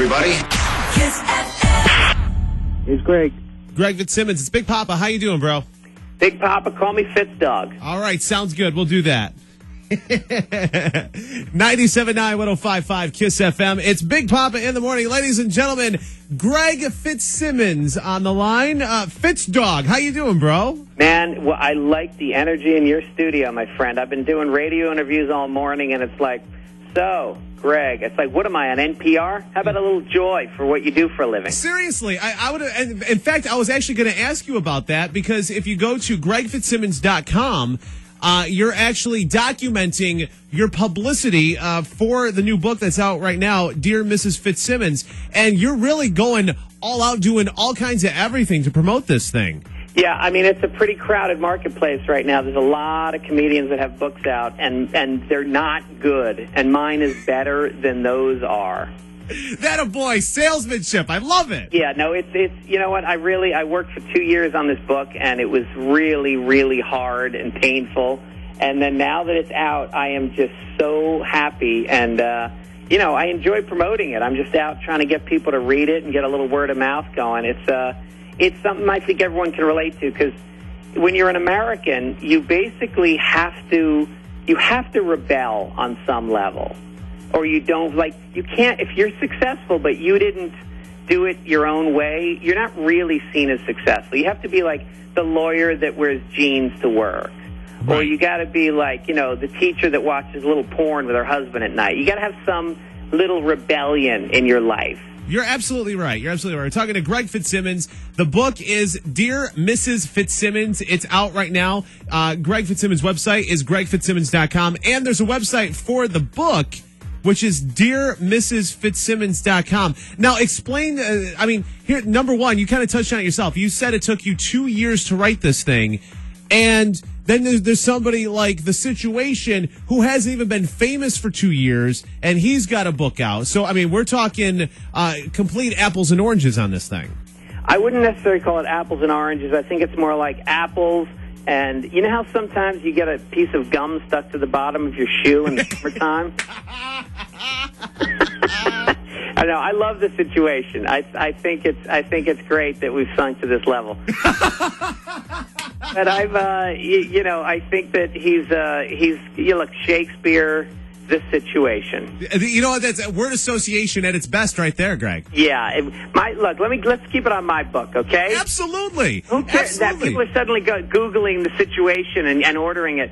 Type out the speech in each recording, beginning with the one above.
everybody. Kiss FM. It's Greg. Greg Fitzsimmons, it's Big Papa. How you doing, bro? Big Papa, call me Fitzdog. All right, sounds good. We'll do that. 97.9, 105.5 Kiss FM. It's Big Papa in the morning. Ladies and gentlemen, Greg Fitzsimmons on the line. Fitzdog, how you doing, bro? Man, well, I like the energy in your studio, my friend. I've been doing radio interviews all morning, and it's like, so, Greg, it's like, what am I, on NPR? How about a little joy for what you do for a living? Seriously, I would. In fact, I was actually going to ask you about that, because if you go to gregfitzsimmons.com, you're actually documenting your publicity for the new book that's out right now, Dear Mrs. Fitzsimmons, and you're really going all out, doing all kinds of everything to promote this thing. Yeah, I mean, it's a pretty crowded marketplace right now. There's a lot of comedians that have books out, and they're not good, and mine is better than those are. That a boy, salesmanship. I love it. Yeah, no, it's you know what? I worked for 2 years on this book, and it was really, really hard and painful. And then now that it's out, I am just so happy, and I enjoy promoting it. I'm just out trying to get people to read it and get a little word of mouth going. It's something I think everyone can relate to, because when you're an American, you basically have to rebel on some level. Or you don't, you can't, if you're successful, but you didn't do it your own way, you're not really seen as successful. You have to be like the lawyer that wears jeans to work. Right. Or you got to be like, the teacher that watches a little porn with her husband at night. You got to have some little rebellion in your life. You're absolutely right. You're absolutely right. We're talking to Greg Fitzsimmons. The book is Dear Mrs. Fitzsimmons. It's out right now. Greg Fitzsimmons' website is gregfitzsimmons.com. And there's a website for the book, which is dearmrsfitzsimmons.com. Now, explain, here, number one, you kind of touched on it yourself. You said it took you 2 years to write this thing, and then there's somebody like The Situation who hasn't even been famous for 2 years, and he's got a book out. So, we're talking complete apples and oranges on this thing. I wouldn't necessarily call it apples and oranges. I think it's more like apples. And you know how sometimes you get a piece of gum stuck to the bottom of your shoe in the summertime? I know. I love The Situation. I think it's great that we've sunk to this level. But I think that he's like Shakespeare, The Situation. You know what? That's a word association at its best, right there, Greg. Yeah. Let's keep it on my book, okay? Absolutely. Who cares that people are suddenly Googling The Situation and ordering it?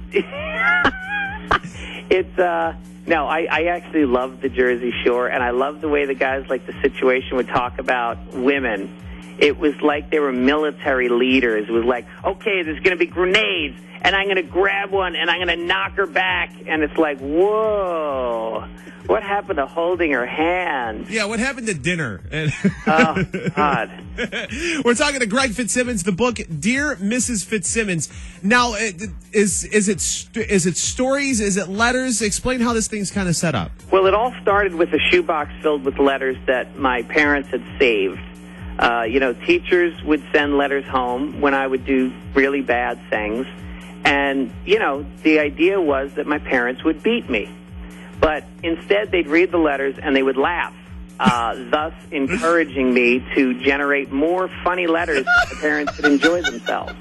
No, I actually love the Jersey Shore, and I love the way the guys like The Situation would talk about women. It was like they were military leaders. It was like, okay, there's going to be grenades, and I'm going to grab one, and I'm going to knock her back. And it's like, whoa, what happened to holding her hand? Yeah, what happened to dinner? Oh, God. We're talking to Greg Fitzsimmons, the book, Dear Mrs. Fitzsimmons. Now, is it stories? Is it letters? Explain how this thing's kind of set up. Well, it all started with a shoebox filled with letters that my parents had saved. Teachers would send letters home when I would do really bad things. And, the idea was that my parents would beat me. But instead, they'd read the letters and they would laugh, thus encouraging me to generate more funny letters so the parents could enjoy themselves.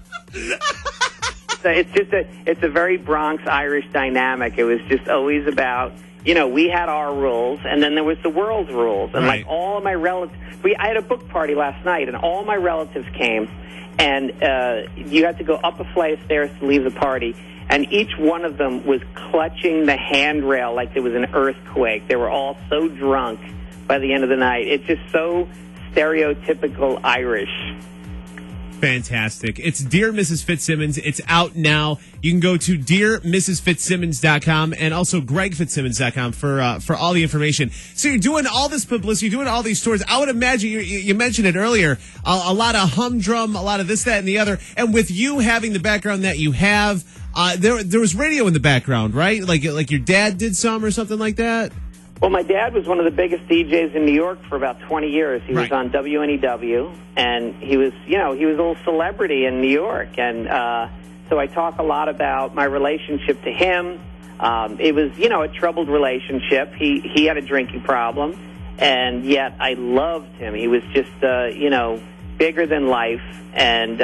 So it's a very Bronx Irish dynamic. It was just always about, we had our rules, and then there was the world's rules. And right. Like all of my relatives, I had a book party last night, and all my relatives came, and you had to go up a flight of stairs to leave the party, and each one of them was clutching the handrail like there was an earthquake. They were all so drunk by the end of the night. It's just so stereotypical Irish. Fantastic. It's Dear Mrs. Fitzsimmons. It's out now. You can go to dearmrsfitzsimmons.com and also gregfitzsimmons.com for all the information. So you're doing all this publicity, you're doing all these tours. I would imagine, you mentioned it earlier, a lot of humdrum, a lot of this, that, and the other. And with you having the background that you have, there was radio in the background, right? Like your dad did some or something like that? Well, my dad was one of the biggest DJs in New York for about 20 years. He was on WNEW, and he was a little celebrity in New York. And so I talk a lot about my relationship to him. It was, a troubled relationship. He had a drinking problem, and yet I loved him. He was just, bigger than life, and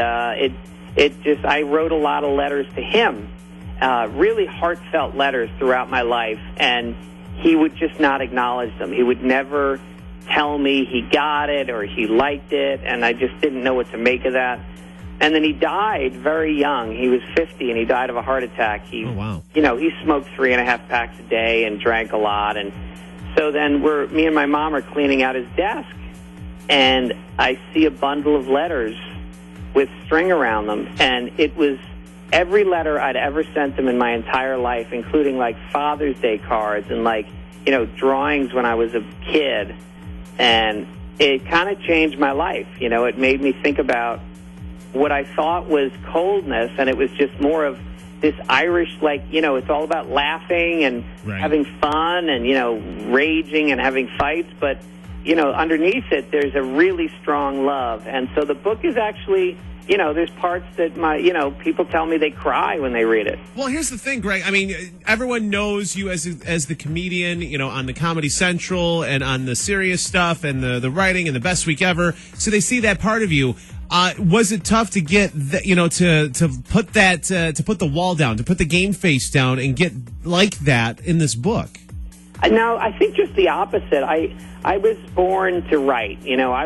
I wrote a lot of letters to him, really heartfelt letters throughout my life, and he would just not acknowledge them. He would never tell me he got it or he liked it, and I just didn't know what to make of that. And then he died very young. He was 50, and he died of a heart attack. Oh, wow. He smoked 3.5 packs a day and drank a lot. And so then me and my mom are cleaning out his desk, and I see a bundle of letters with string around them. And it was every letter I'd ever sent him in my entire life, including, like, Father's Day cards and, like, drawings when I was a kid. And it kind of changed my life. It made me think about what I thought was coldness, and it was just more of this Irish, it's all about laughing and having fun and, raging and having fights. But, underneath it, there's a really strong love. And so the book is actually, there's parts that people tell me they cry when they read it. Well, here's the thing, Greg. I mean, everyone knows you as the comedian, on the Comedy Central and on the serious stuff and the writing and the Best Week Ever. So they see that part of you. Was it tough to get to put that to put the wall down, to put the game face down, and get like that in this book? No, I think just the opposite. I was born to write.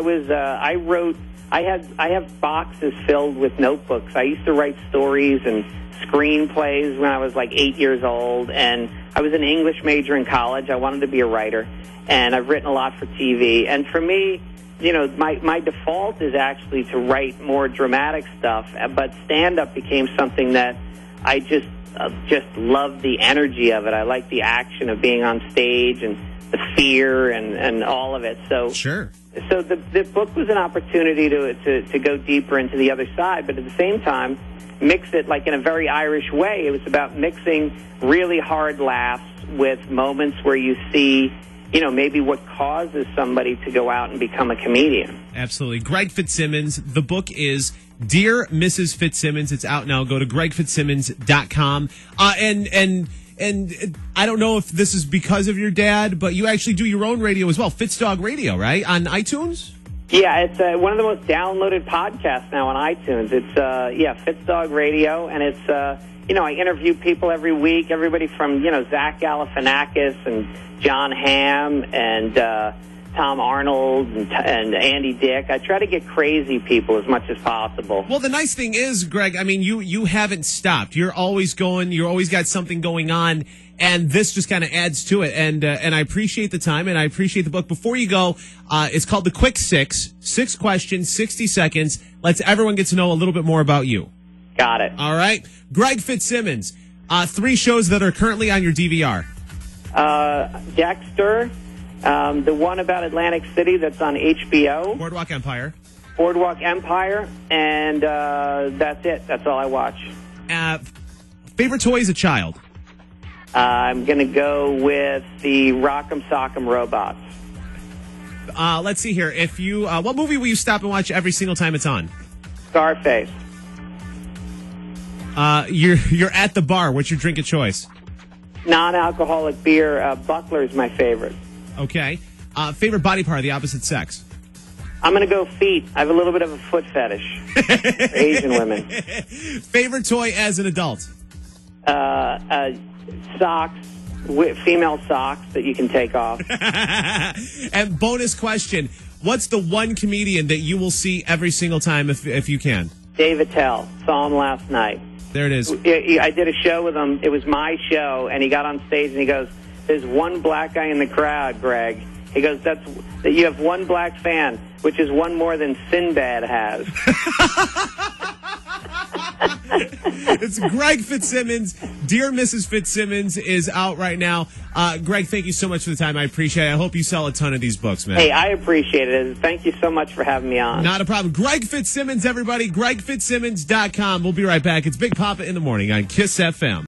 I wrote. I have boxes filled with notebooks. I used to write stories and screenplays when I was like 8 years old, and I was an English major in college. I wanted to be a writer, and I've written a lot for TV. And for me, my default is actually to write more dramatic stuff, but stand-up became something that I just love the energy of it. I like the action of being on stage and the fear and all of it. So sure. So the book was an opportunity to go deeper into the other side, but at the same time, mix it like in a very Irish way. It was about mixing really hard laughs with moments where you see, maybe what causes somebody to go out and become a comedian. Absolutely. Greg Fitzsimmons. The book is Dear Mrs. Fitzsimmons. It's out now. Go to gregfitzsimmons.com. And I don't know if this is because of your dad, but you actually do your own radio as well, Fitzdog Radio, right? On iTunes? Yeah, it's one of the most downloaded podcasts now on iTunes. It's, Fitzdog Radio, and it's, I interview people every week, everybody from, Zach Galifianakis and John Hamm and Tom Arnold and Andy Dick. I try to get crazy people as much as possible. Well, the nice thing is, Greg, I mean, you haven't stopped. You're always going. You're always got something going on, and this just kind of adds to it. And I appreciate the time, and I appreciate the book. Before you go, it's called The Quick Six. 6 questions, 60 seconds. Lets everyone get to know a little bit more about you. Got it. All right. Greg Fitzsimmons, 3 shows that are currently on your DVR. Dexter. The one about Atlantic City that's on HBO. Boardwalk Empire. And that's it. That's all I watch. Favorite toy as a child? I'm going to go with the Rock'em Sock'em robots. Let's see here. If you, what movie will you stop and watch every single time it's on? Scarface. You're at the bar. What's your drink of choice? Non-alcoholic beer. Buckler's my favorite. Okay. Favorite body part of the opposite sex? I'm going to go feet. I have a little bit of a foot fetish for Asian women. Favorite toy as an adult? Socks, female socks that you can take off. And bonus question, what's the one comedian that you will see every single time if you can? Dave Attell. Saw him last night. There it is. I did a show with him. It was my show, and he got on stage and he goes, "There's one black guy in the crowd, Greg." He goes, you have one black fan, which is one more than Sinbad has. It's Greg Fitzsimmons. Dear Mrs. Fitzsimmons is out right now. Greg, thank you so much for the time. I appreciate it. I hope you sell a ton of these books, man. Hey, I appreciate it. Thank you so much for having me on. Not a problem. Greg Fitzsimmons, everybody. GregFitzsimmons.com. We'll be right back. It's Big Papa in the Morning on KISS FM.